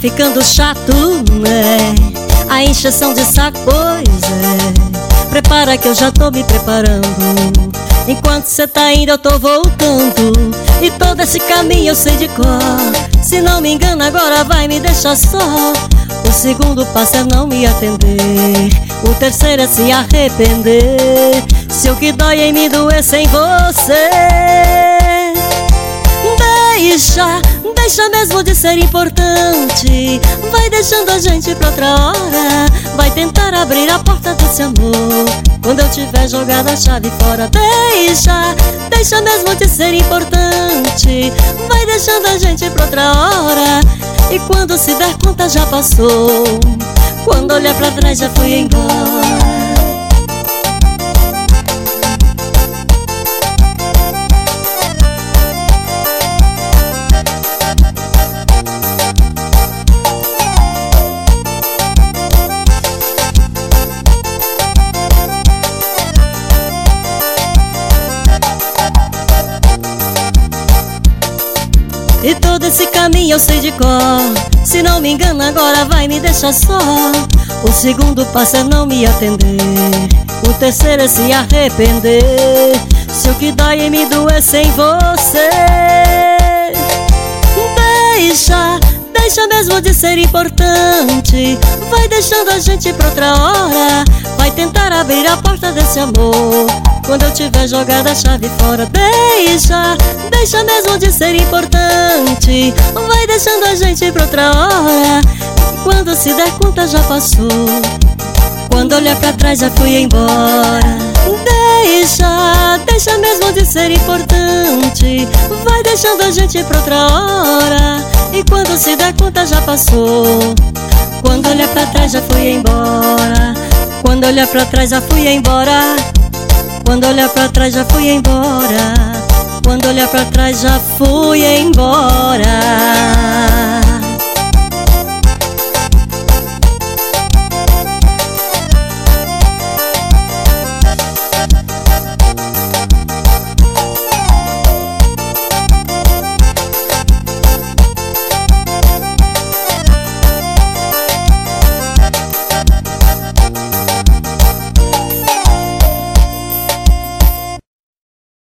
ficando chato, né? A encheção de saco, pois é. Prepara que eu já tô me preparando. Enquanto cê tá indo eu tô voltando. E todo esse caminho eu sei de cor. Se não me engano agora vai me deixar só. O segundo passo é não me atender. O terceiro é se arrepender. Se o que dói em mim doer sem você. Deixa mesmo de ser importante. Vai deixando a gente pra outra hora. Vai tentar abrir a porta desse amor quando eu tiver jogado a chave fora. Deixa mesmo de ser importante. Vai deixando a gente pra outra hora. E quando se der conta já passou. Quando olhar pra trás já fui embora. E todo esse caminho eu sei de cor. Se não me engano agora vai me deixar só. O segundo passo é não me atender. O terceiro é se arrepender. Se o que dói em mim doer sem você. Deixa mesmo de ser importante. Vai deixando a gente pra outra hora. Vai tentar abrir a porta desse amor quando eu tiver jogado a chave fora. Deixa mesmo de ser importante. Vai deixando a gente pra outra hora. E quando se der conta já passou. Quando olhar pra trás já fui embora. Deixa mesmo de ser importante. Vai deixando a gente pra outra hora. E quando se der conta já passou. Quando olhar pra trás já fui embora. Quando olhar pra trás já fui embora. Quando olhar pra trás já fui embora. Quando olhar pra trás já fui embora.